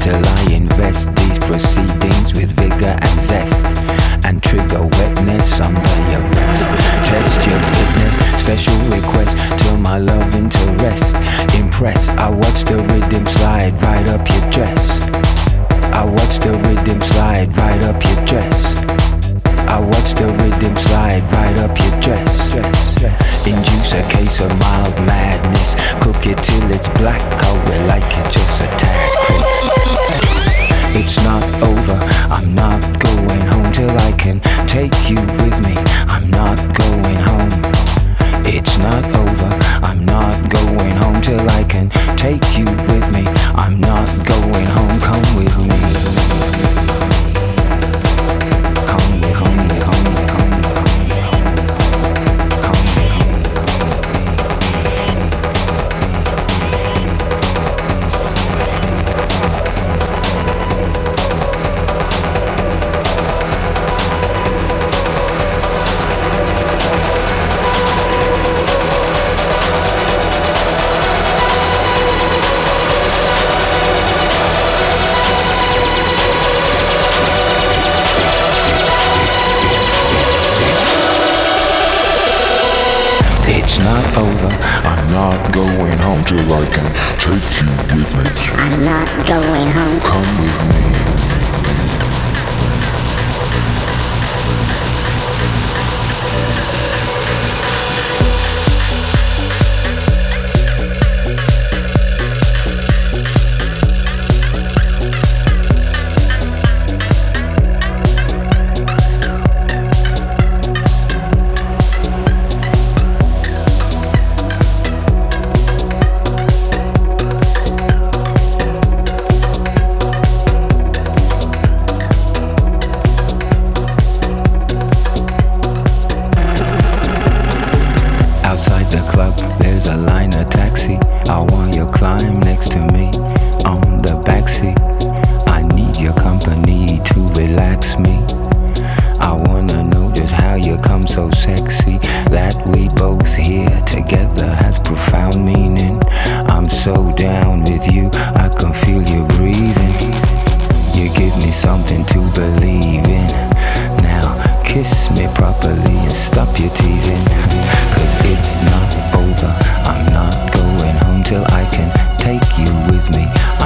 till I invest these proceedings with vigor and zest, and trigger wetness under your rest. Test your fitness, special request till my love interest. Impressed, I watch the rhythm slide right up your dress. I watch the rhythm slide right up your dress. I watch the rhythm slide right up your dress. Induce a case of mild madness. Cook it till it's black. I will like it just a tad crisp. It's not over. I'm not going home till I can take you with me. I'm not going home. It's not over. I'm not going home till I can take you with me. I'm not going home. Come with me. Come with me. Come with me. It's not over. I'm not going home till I can take you with me. I'm not going home. Come with me. Outside the club, there's a line of taxi. I want you climb next to me on the backseat. I need your company to relax me. I wanna know just how you come so sexy. That we both here together has profound meaning. I'm so down with you, I can feel you breathing. You give me something to believe in. Now kiss me properly and stop your teasing. Cause it's not over. I'm not going home till I can take you with me.